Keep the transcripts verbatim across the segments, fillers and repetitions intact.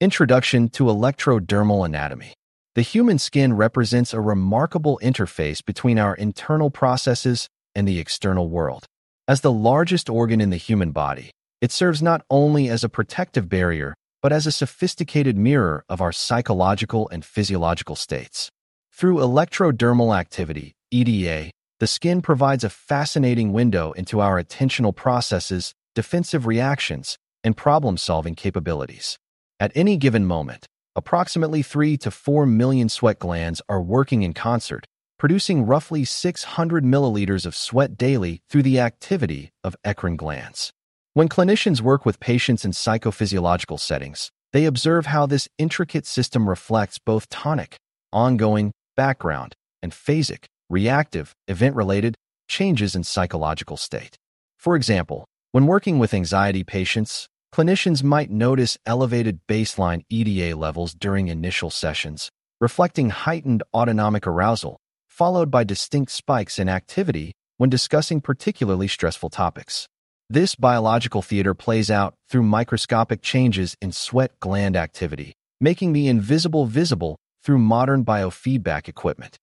Introduction to Electrodermal Anatomy. The human skin represents a remarkable interface between our internal processes and the external world. As the largest organ in the human body, it serves not only as a protective barrier, but as a sophisticated mirror of our psychological and physiological states. Through electrodermal activity, E D A, the skin provides a fascinating window into our attentional processes, defensive reactions, and problem-solving capabilities. At any given moment, approximately three to four million sweat glands are working in concert, producing roughly six hundred milliliters of sweat daily through the activity of eccrine glands. When clinicians work with patients in psychophysiological settings, they observe how this intricate system reflects both tonic, ongoing, background, and phasic, reactive, event-related changes in psychological state. For example, when working with anxiety patients, clinicians might notice elevated baseline E D A levels during initial sessions, reflecting heightened autonomic arousal, followed by distinct spikes in activity when discussing particularly stressful topics. This biological theater plays out through microscopic changes in sweat gland activity, making the invisible visible through modern biofeedback equipment.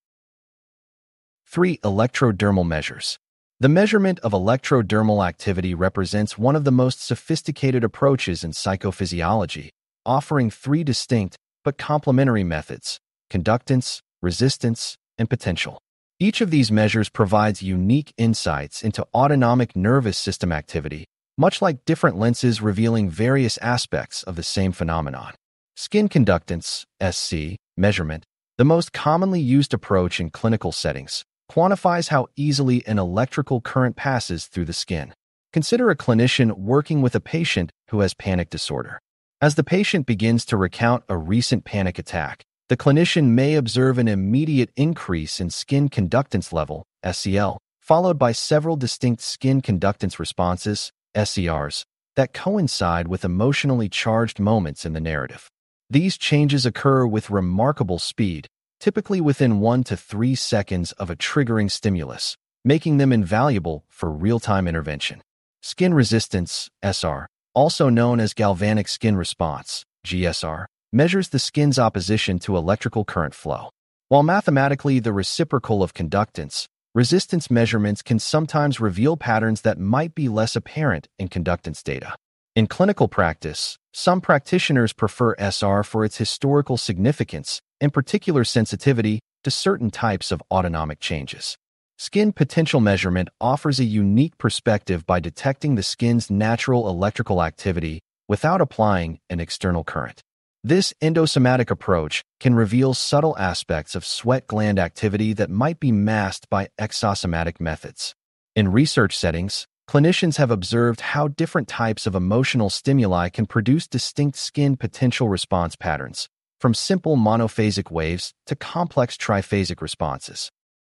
three. Electrodermal measures. The measurement of electrodermal activity represents one of the most sophisticated approaches in psychophysiology, offering three distinct but complementary methods: conductance, resistance, and potential. Each of these measures provides unique insights into autonomic nervous system activity, much like different lenses revealing various aspects of the same phenomenon. Skin conductance, S C, measurement, the most commonly used approach in clinical settings, quantifies how easily an electrical current passes through the skin. Consider a clinician working with a patient who has panic disorder. As the patient begins to recount a recent panic attack, the clinician may observe an immediate increase in skin conductance level, S C L, followed by several distinct skin conductance responses, S C Rs, that coincide with emotionally charged moments in the narrative. These changes occur with remarkable speed, typically within one to three seconds of a triggering stimulus, making them invaluable for real-time intervention. Skin resistance, S R, also known as galvanic skin response, G S R, measures the skin's opposition to electrical current flow. While mathematically the reciprocal of conductance, resistance measurements can sometimes reveal patterns that might be less apparent in conductance data. In clinical practice, some practitioners prefer S R for its historical significance, in particular sensitivity to certain types of autonomic changes. Skin potential measurement offers a unique perspective by detecting the skin's natural electrical activity without applying an external current. This endosomatic approach can reveal subtle aspects of sweat gland activity that might be masked by exosomatic methods. In research settings, clinicians have observed how different types of emotional stimuli can produce distinct skin potential response patterns, from simple monophasic waves to complex triphasic responses.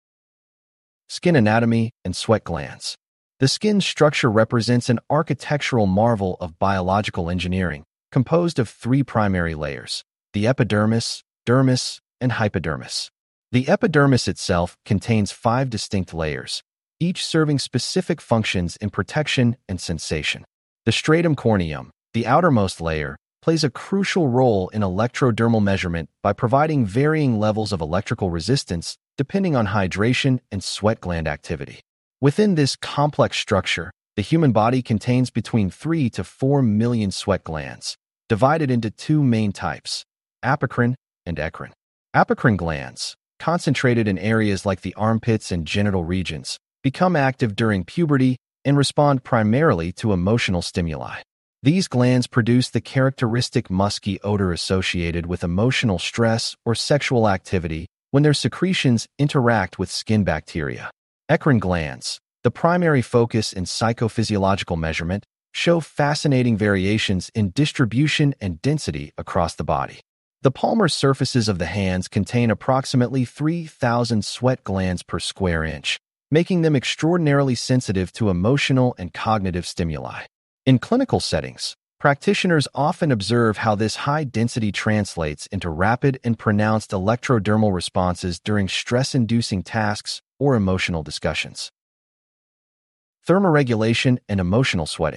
Skin anatomy and sweat glands. The skin's structure represents an architectural marvel of biological engineering, composed of three primary layers: the epidermis, dermis, and hypodermis. The epidermis itself contains five distinct layers, each serving specific functions in protection and sensation. The stratum corneum, the outermost layer, plays a crucial role in electrodermal measurement by providing varying levels of electrical resistance depending on hydration and sweat gland activity. Within this complex structure, the human body contains between three to four million sweat glands, divided into two main types: apocrine and eccrine. Apocrine glands, concentrated in areas like the armpits and genital regions, become active during puberty and respond primarily to emotional stimuli. These glands produce the characteristic musky odor associated with emotional stress or sexual activity when their secretions interact with skin bacteria. Eccrine glands, the primary focus in psychophysiological measurement, show fascinating variations in distribution and density across the body. The palmar surfaces of the hands contain approximately three thousand sweat glands per square inch, making them extraordinarily sensitive to emotional and cognitive stimuli. In clinical settings, practitioners often observe how this high density translates into rapid and pronounced electrodermal responses during stress-inducing tasks or emotional discussions. Thermoregulation and emotional sweating.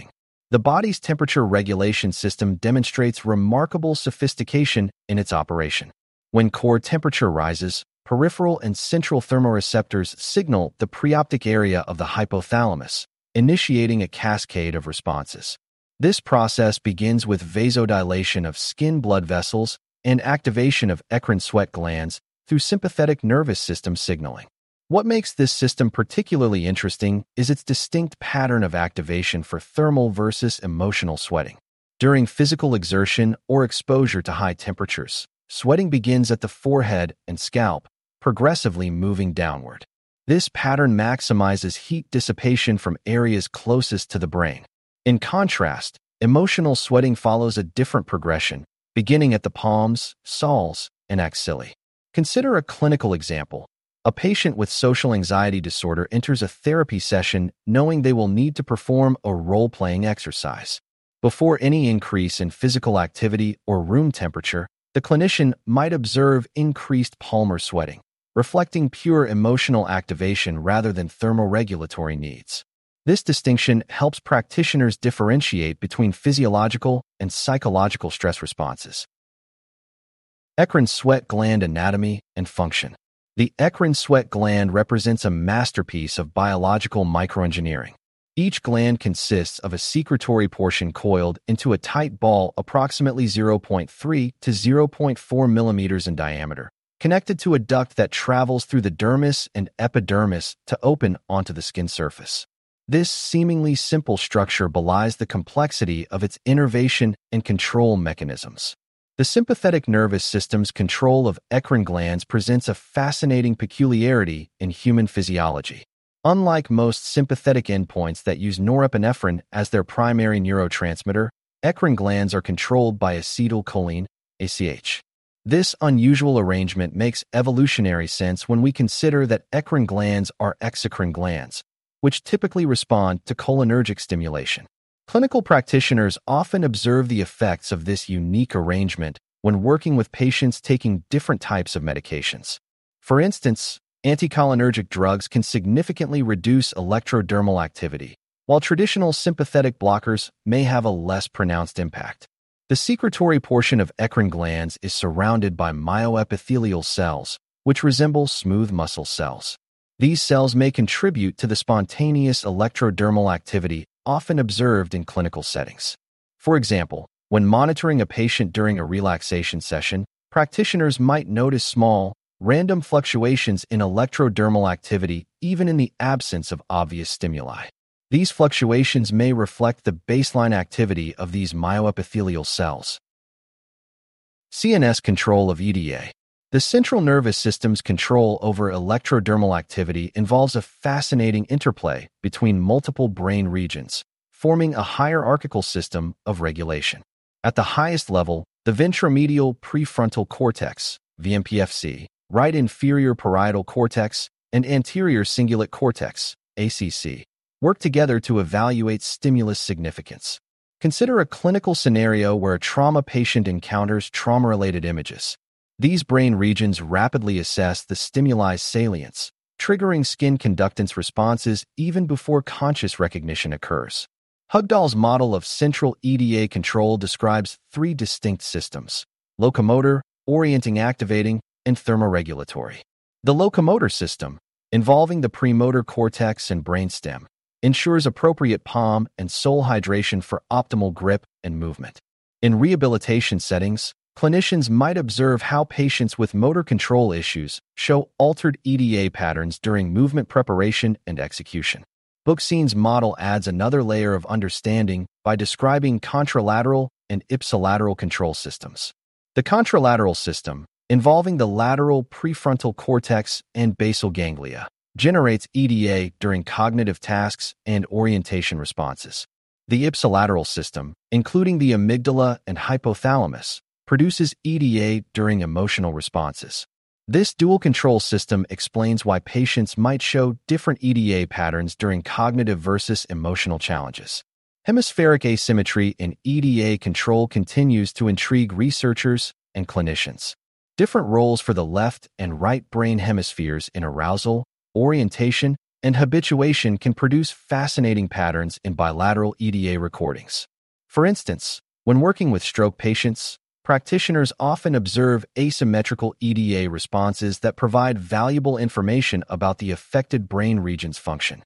The body's temperature regulation system demonstrates remarkable sophistication in its operation. When core temperature rises, peripheral and central thermoreceptors signal the preoptic area of the hypothalamus, initiating a cascade of responses. This process begins with vasodilation of skin blood vessels and activation of eccrine sweat glands through sympathetic nervous system signaling. What makes this system particularly interesting is its distinct pattern of activation for thermal versus emotional sweating. During physical exertion or exposure to high temperatures, sweating begins at the forehead and scalp, progressively moving downward. This pattern maximizes heat dissipation from areas closest to the brain. In contrast, emotional sweating follows a different progression, beginning at the palms, soles, and axillae. Consider a clinical example. A patient with social anxiety disorder enters a therapy session knowing they will need to perform a role-playing exercise. Before any increase in physical activity or room temperature, the clinician might observe increased palmar sweating, reflecting pure emotional activation rather than thermoregulatory needs. This distinction helps practitioners differentiate between physiological and psychological stress responses. Eccrine sweat gland anatomy and function. The eccrine sweat gland represents a masterpiece of biological microengineering. Each gland consists of a secretory portion coiled into a tight ball approximately zero point three to zero point four millimeters in diameter, connected to a duct that travels through the dermis and epidermis to open onto the skin surface. This seemingly simple structure belies the complexity of its innervation and control mechanisms. The sympathetic nervous system's control of eccrine glands presents a fascinating peculiarity in human physiology. Unlike most sympathetic endpoints that use norepinephrine as their primary neurotransmitter, eccrine glands are controlled by acetylcholine, A C H. This unusual arrangement makes evolutionary sense when we consider that eccrine glands are exocrine glands, which typically respond to cholinergic stimulation. Clinical practitioners often observe the effects of this unique arrangement when working with patients taking different types of medications. For instance, anticholinergic drugs can significantly reduce electrodermal activity, while traditional sympathetic blockers may have a less pronounced impact. The secretory portion of eccrine glands is surrounded by myoepithelial cells, which resemble smooth muscle cells. These cells may contribute to the spontaneous electrodermal activity often observed in clinical settings. For example, when monitoring a patient during a relaxation session, practitioners might notice small, random fluctuations in electrodermal activity even in the absence of obvious stimuli. These fluctuations may reflect the baseline activity of these myoepithelial cells. C N S control of E D A. The central nervous system's control over electrodermal activity involves a fascinating interplay between multiple brain regions, forming a hierarchical system of regulation. At the highest level, the ventromedial prefrontal cortex, V M P F C, right inferior parietal cortex, and anterior cingulate cortex, A C C, work together to evaluate stimulus significance. Consider a clinical scenario where a trauma patient encounters trauma-related images. These brain regions rapidly assess the stimuli salience, triggering skin conductance responses even before conscious recognition occurs. Hugdahl's model of central E D A control describes three distinct systems: locomotor, orienting activating, and thermoregulatory. The locomotor system, involving the premotor cortex and brainstem, ensures appropriate palm and sole hydration for optimal grip and movement. In rehabilitation settings, clinicians might observe how patients with motor control issues show altered E D A patterns during movement preparation and execution. Bookstein's model adds another layer of understanding by describing contralateral and ipsilateral control systems. The contralateral system, involving the lateral prefrontal cortex and basal ganglia, generates E D A during cognitive tasks and orientation responses. The ipsilateral system, including the amygdala and hypothalamus, produces E D A during emotional responses. This dual control system explains why patients might show different E D A patterns during cognitive versus emotional challenges. Hemispheric asymmetry in E D A control continues to intrigue researchers and clinicians. Different roles for the left and right brain hemispheres in arousal, orientation, and habituation can produce fascinating patterns in bilateral E D A recordings. For instance, when working with stroke patients, practitioners often observe asymmetrical E D A responses that provide valuable information about the affected brain region's function.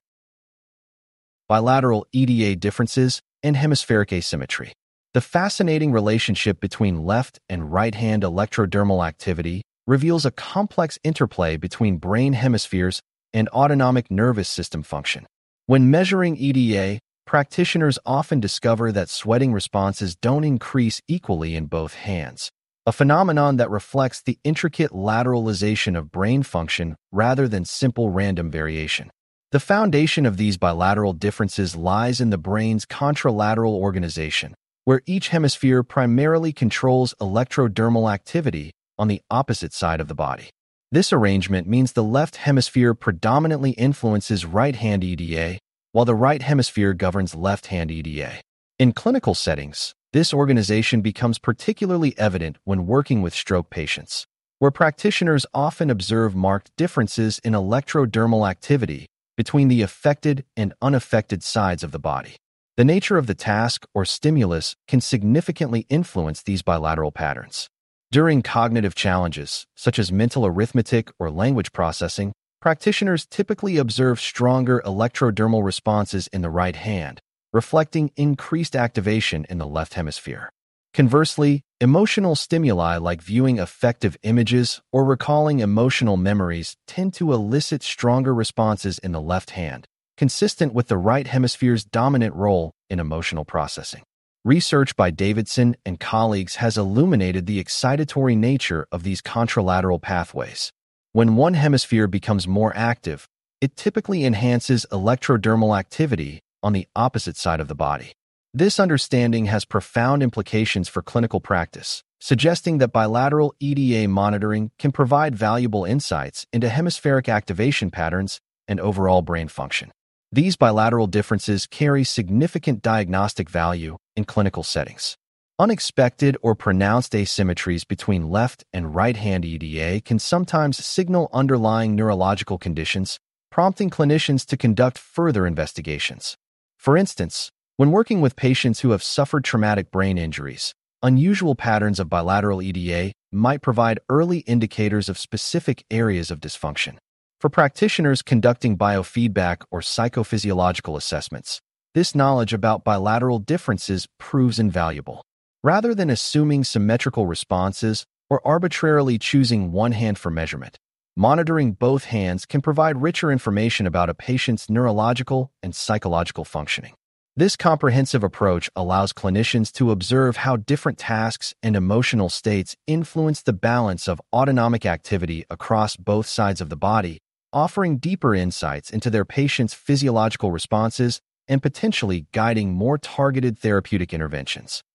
Bilateral E D A differences and hemispheric asymmetry. The fascinating relationship between left and right-hand electrodermal activity reveals a complex interplay between brain hemispheres and autonomic nervous system function. When measuring E D A, practitioners often discover that sweating responses don't increase equally in both hands, a phenomenon that reflects the intricate lateralization of brain function rather than simple random variation. The foundation of these bilateral differences lies in the brain's contralateral organization, where each hemisphere primarily controls electrodermal activity on the opposite side of the body. This arrangement means the left hemisphere predominantly influences right-hand E D A, while the right hemisphere governs left-hand E D A. In clinical settings, this organization becomes particularly evident when working with stroke patients, where practitioners often observe marked differences in electrodermal activity between the affected and unaffected sides of the body. The nature of the task or stimulus can significantly influence these bilateral patterns. During cognitive challenges, such as mental arithmetic or language processing, practitioners typically observe stronger electrodermal responses in the right hand, reflecting increased activation in the left hemisphere. Conversely, emotional stimuli like viewing affective images or recalling emotional memories tend to elicit stronger responses in the left hand, consistent with the right hemisphere's dominant role in emotional processing. Research by Davidson and colleagues has illuminated the excitatory nature of these contralateral pathways. When one hemisphere becomes more active, it typically enhances electrodermal activity on the opposite side of the body. This understanding has profound implications for clinical practice, suggesting that bilateral E D A monitoring can provide valuable insights into hemispheric activation patterns and overall brain function. These bilateral differences carry significant diagnostic value in clinical settings. Unexpected or pronounced asymmetries between left and right-hand E D A can sometimes signal underlying neurological conditions, prompting clinicians to conduct further investigations. For instance, when working with patients who have suffered traumatic brain injuries, unusual patterns of bilateral E D A might provide early indicators of specific areas of dysfunction. For practitioners conducting biofeedback or psychophysiological assessments, this knowledge about bilateral differences proves invaluable. Rather than assuming symmetrical responses or arbitrarily choosing one hand for measurement, monitoring both hands can provide richer information about a patient's neurological and psychological functioning. This comprehensive approach allows clinicians to observe how different tasks and emotional states influence the balance of autonomic activity across both sides of the body, offering deeper insights into their patients' physiological responses and potentially guiding more targeted therapeutic interventions.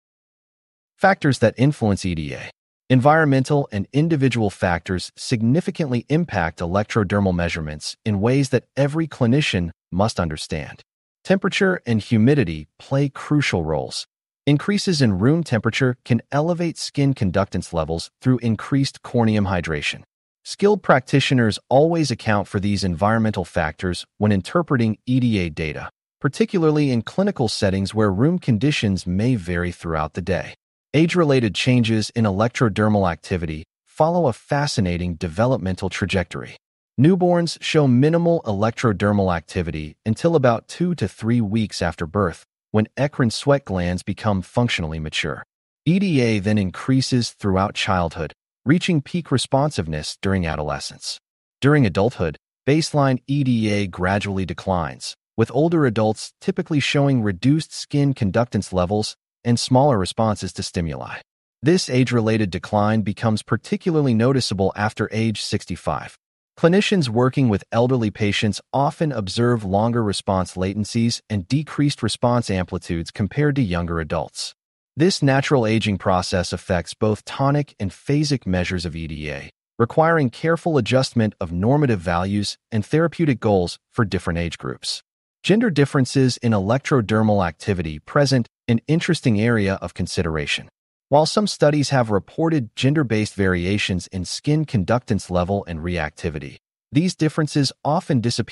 Factors that influence E D A. Environmental and individual factors significantly impact electrodermal measurements in ways that every clinician must understand. Temperature and humidity play crucial roles. Increases in room temperature can elevate skin conductance levels through increased corneum hydration. Skilled practitioners always account for these environmental factors when interpreting E D A data, particularly in clinical settings where room conditions may vary throughout the day. Age-related changes in electrodermal activity follow a fascinating developmental trajectory. Newborns show minimal electrodermal activity until about two to three weeks after birth, when eccrine sweat glands become functionally mature. E D A then increases throughout childhood, reaching peak responsiveness during adolescence. During adulthood, baseline E D A gradually declines, with older adults typically showing reduced skin conductance levels and smaller responses to stimuli. This age-related decline becomes particularly noticeable after age sixty-five. Clinicians working with elderly patients often observe longer response latencies and decreased response amplitudes compared to younger adults. This natural aging process affects both tonic and phasic measures of E D A, requiring careful adjustment of normative values and therapeutic goals for different age groups. Gender differences in electrodermal activity present an interesting area of consideration. While some studies have reported gender-based variations in skin conductance level and reactivity, these differences often disappear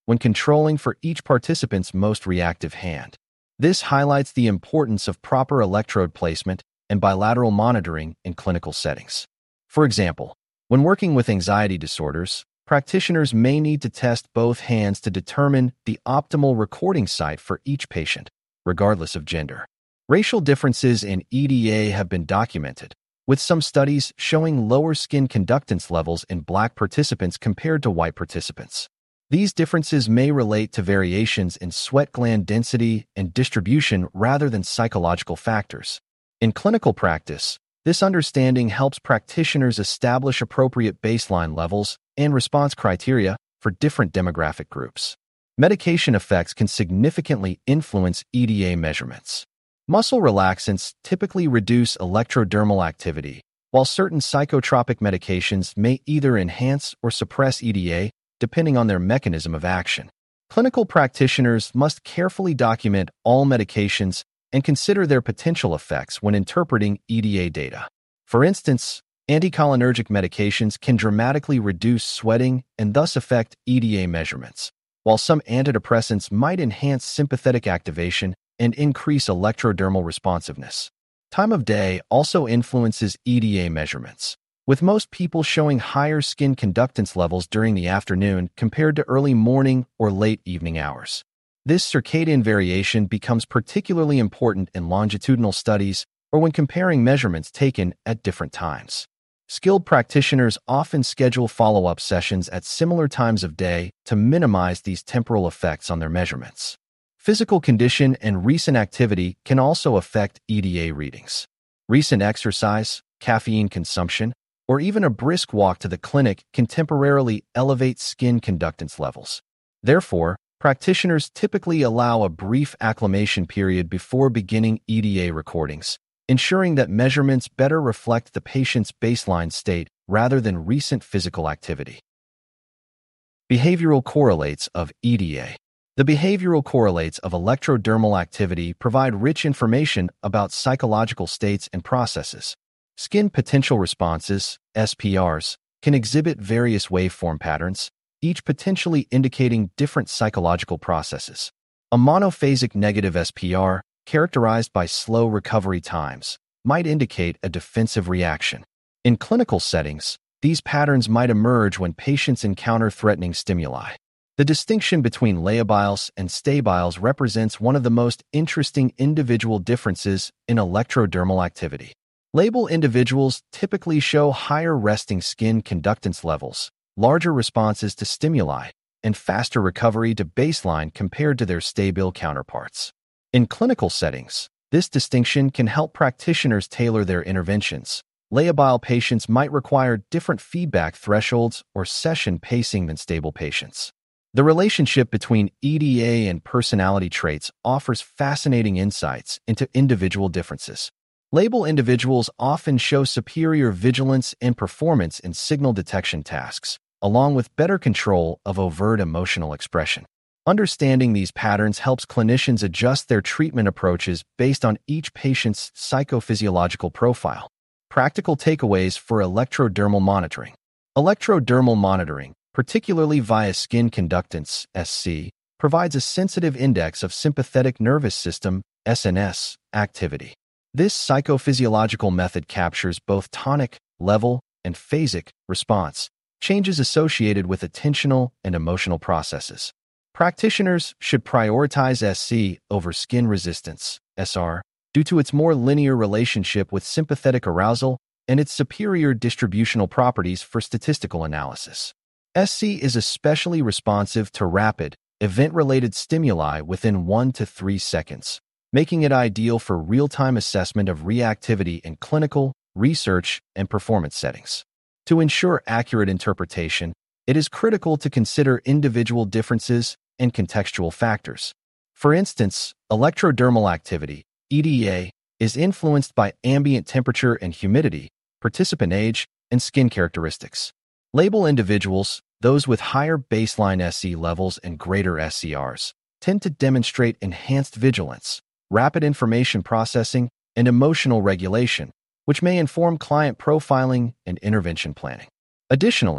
when controlling for each participant's most reactive hand. This highlights the importance of proper electrode placement and bilateral monitoring in clinical settings. For example, when working with anxiety disorders, practitioners may need to test both hands to determine the optimal recording site for each patient, regardless of gender. Racial differences in E D A have been documented, with some studies showing lower skin conductance levels in Black participants compared to white participants. These differences may relate to variations in sweat gland density and distribution rather than psychological factors. In clinical practice, this understanding helps practitioners establish appropriate baseline levels and response criteria for different demographic groups. Medication effects can significantly influence E D A measurements. Muscle relaxants typically reduce electrodermal activity, while certain psychotropic medications may either enhance or suppress E D A depending on their mechanism of action. Clinical practitioners must carefully document all medications and consider their potential effects when interpreting E D A data. For instance, anticholinergic medications can dramatically reduce sweating and thus affect E D A measurements, while some antidepressants might enhance sympathetic activation and increase electrodermal responsiveness. Time of day also influences E D A measurements, with most people showing higher skin conductance levels during the afternoon compared to early morning or late evening hours. This circadian variation becomes particularly important in longitudinal studies or when comparing measurements taken at different times. Skilled practitioners often schedule follow-up sessions at similar times of day to minimize these temporal effects on their measurements. Physical condition and recent activity can also affect E D A readings. Recent exercise, caffeine consumption, or even a brisk walk to the clinic can temporarily elevate skin conductance levels. Therefore, practitioners typically allow a brief acclimation period before beginning E D A recordings, ensuring that measurements better reflect the patient's baseline state rather than recent physical activity. Behavioral correlates of E D A. The behavioral correlates of electrodermal activity provide rich information about psychological states and processes. Skin potential responses, S P Rs, can exhibit various waveform patterns, each potentially indicating different psychological processes. A monophasic negative S P R, characterized by slow recovery times, might indicate a defensive reaction. In clinical settings, these patterns might emerge when patients encounter threatening stimuli. The distinction between labials and stabiles represents one of the most interesting individual differences in electrodermal activity. Labile individuals typically show higher resting skin conductance levels, larger responses to stimuli, and faster recovery to baseline compared to their stabile counterparts. In clinical settings, this distinction can help practitioners tailor their interventions. Labile patients might require different feedback thresholds or session pacing than stable patients. The relationship between E D A and personality traits offers fascinating insights into individual differences. Labile individuals often show superior vigilance and performance in signal detection tasks, along with better control of overt emotional expression. Understanding these patterns helps clinicians adjust their treatment approaches based on each patient's psychophysiological profile. Practical takeaways for electrodermal monitoring. Electrodermal monitoring, particularly via skin conductance, S C, provides a sensitive index of sympathetic nervous system, S N S, activity. This psychophysiological method captures both tonic, level, and phasic response, changes associated with attentional and emotional processes. Practitioners should prioritize S C over skin resistance, S R, due to its more linear relationship with sympathetic arousal and its superior distributional properties for statistical analysis. S C is especially responsive to rapid, event-related stimuli within one to three seconds, making it ideal for real-time assessment of reactivity in clinical, research, and performance settings. To ensure accurate interpretation, it is critical to consider individual differences and contextual factors. For instance, electrodermal activity, E D A, is influenced by ambient temperature and humidity, participant age, and skin characteristics. Labile individuals, those with higher baseline S C levels and greater S C Rs, tend to demonstrate enhanced vigilance, rapid information processing, and emotional regulation, which may inform client profiling and intervention planning. Additionally,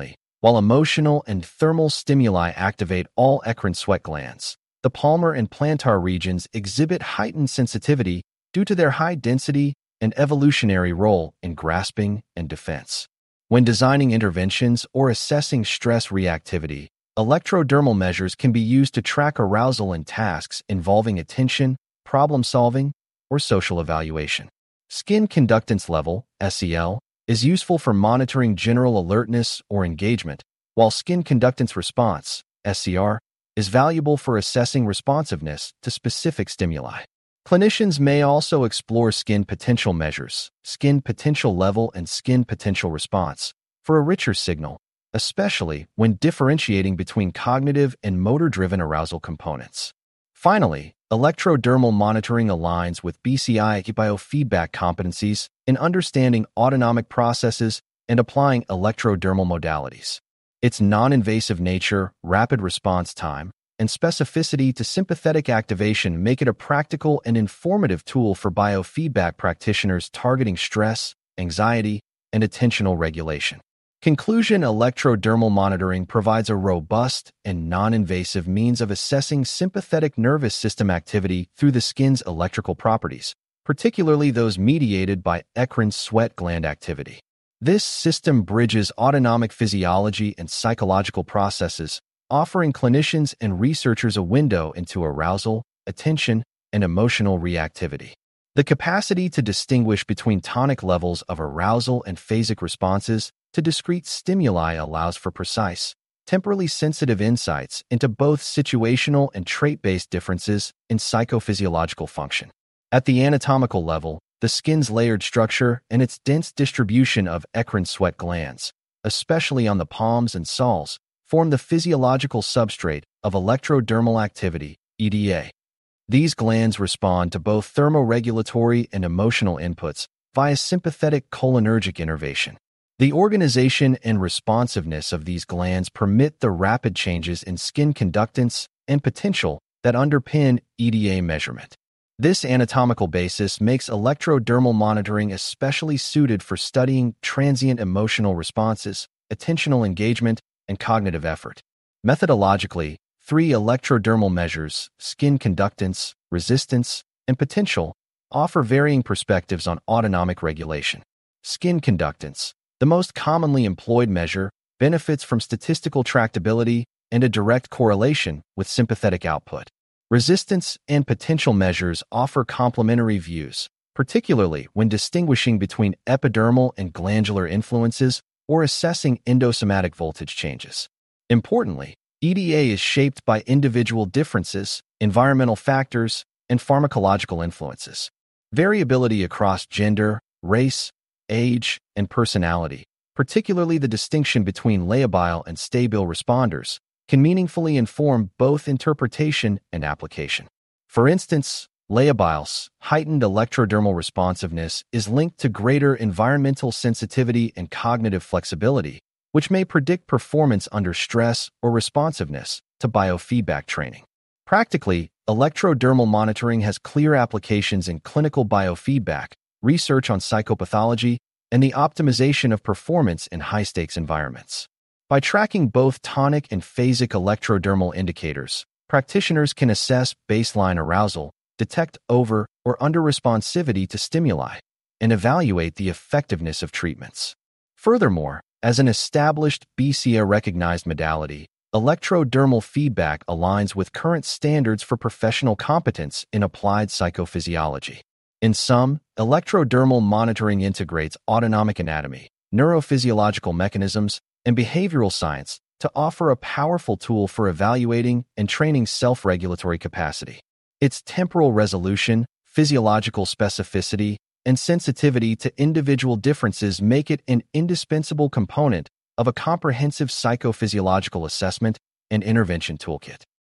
while emotional and thermal stimuli activate all eccrine sweat glands. The palmar and plantar regions exhibit heightened sensitivity due to their high density and evolutionary role in grasping and defense. When designing interventions or assessing stress reactivity, electrodermal measures can be used to track arousal in tasks involving attention, problem-solving, or social evaluation. Skin conductance level, S E L, is useful for monitoring general alertness or engagement, while skin conductance response, S C R, is valuable for assessing responsiveness to specific stimuli. Clinicians may also explore skin potential measures, skin potential level and skin potential response, for a richer signal, especially when differentiating between cognitive and motor-driven arousal components. Finally, electrodermal monitoring aligns with B C I biofeedback competencies in understanding autonomic processes and applying electrodermal modalities. Its non-invasive nature, rapid response time, and specificity to sympathetic activation make it a practical and informative tool for biofeedback practitioners targeting stress, anxiety, and attentional regulation. Conclusion: electrodermal monitoring provides a robust and non-invasive means of assessing sympathetic nervous system activity through the skin's electrical properties, particularly those mediated by eccrine sweat gland activity. This system bridges autonomic physiology and psychological processes, offering clinicians and researchers a window into arousal, attention, and emotional reactivity. The capacity to distinguish between tonic levels of arousal and phasic responses to discrete stimuli allows for precise, temporally sensitive insights into both situational and trait-based differences in psychophysiological function. At the anatomical level, the skin's layered structure and its dense distribution of eccrine sweat glands, especially on the palms and soles, form the physiological substrate of electrodermal activity, E D A. These glands respond to both thermoregulatory and emotional inputs via sympathetic cholinergic innervation. The organization and responsiveness of these glands permit the rapid changes in skin conductance and potential that underpin E D A measurement. This anatomical basis makes electrodermal monitoring especially suited for studying transient emotional responses, attentional engagement, and cognitive effort. Methodologically, three electrodermal measures, skin conductance, resistance, and potential, offer varying perspectives on autonomic regulation. Skin conductance, the most commonly employed measure, benefits from statistical tractability and a direct correlation with sympathetic output. Resistance and potential measures offer complementary views, particularly when distinguishing between epidermal and glandular influences or assessing endosomatic voltage changes. Importantly, E D A is shaped by individual differences, environmental factors, and pharmacological influences. Variability across gender, race, age, and personality, particularly the distinction between labile and stabile responders, can meaningfully inform both interpretation and application. For instance, labile's heightened electrodermal responsiveness is linked to greater environmental sensitivity and cognitive flexibility, which may predict performance under stress or responsiveness to biofeedback training. Practically, electrodermal monitoring has clear applications in clinical biofeedback, research on psychopathology, and the optimization of performance in high-stakes environments. By tracking both tonic and phasic electrodermal indicators, practitioners can assess baseline arousal, detect over- or under-responsivity to stimuli, and evaluate the effectiveness of treatments. Furthermore, as an established B C A-recognized modality, electrodermal feedback aligns with current standards for professional competence in applied psychophysiology. In sum, electrodermal monitoring integrates autonomic anatomy, neurophysiological mechanisms, and behavioral science to offer a powerful tool for evaluating and training self-regulatory capacity. Its temporal resolution, physiological specificity, and sensitivity to individual differences make it an indispensable component of a comprehensive psychophysiological assessment and intervention toolkit.